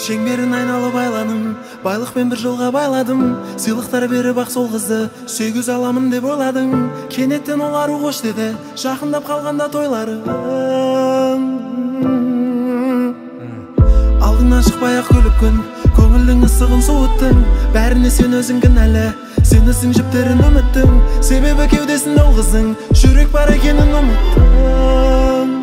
Шеңберін айналып айланым, байлықпен бір жолға байладым. Сыйлықтар беріп ақ сол қызды сүйгіз аламын деп ойладың. Кенеттен ол ару қош деді, жақындап қалғанда тойларың. Алдыңнан шықпай ақ көліп күн, көңілдің ыстығын суыттың. Бәріне сен өзің кінәлі, сен ісің жіптерін үміттің. Себебі кеудесінде ол қыздың жүрек бар екенін ұмыттың.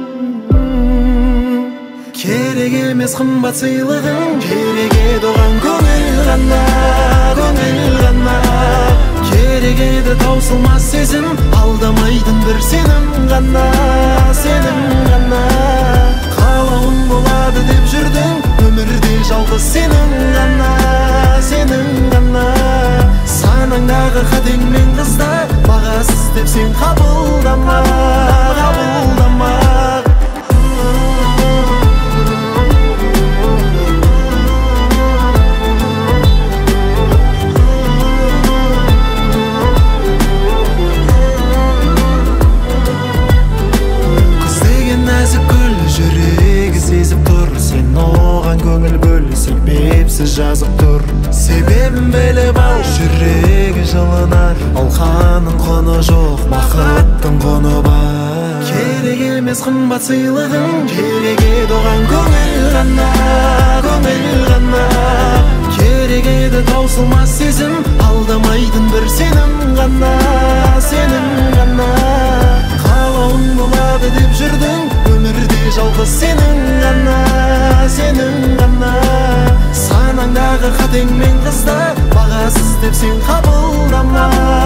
Керек емес қымбат сыйлығың, керек еді оған көңіл ғана, көңіл ғана. Керек еді таусылмас сезім, алдамайтын бір сенім ғана, сенім ғана. Қалауың болады деп жүрдің, өмірде жалғыз сенің ғана, сенің ғана. Санаңдағы қатең мен қызда, бағасыз деп сен қабылдама, қабылдама. Көңіл бөл, себепсіз жазып тұр. Себебін біліп ал, жүрегі жылынар. Алқаның құны жоқ, бақыттың құны бар. Керек емес қымбат сыйлығың, керек еді оған көңіл ғана, көңіл ғана. Керек еді таусылмас сезім, алдамайтын бір сенім ғана, сенім ғана. Қалауың болады деп жүрдің, өмірде жалғыз сенің ғана, сенің ғана. Санаңдағы қатең мен қызда, бағасыз деп сен қабылдама.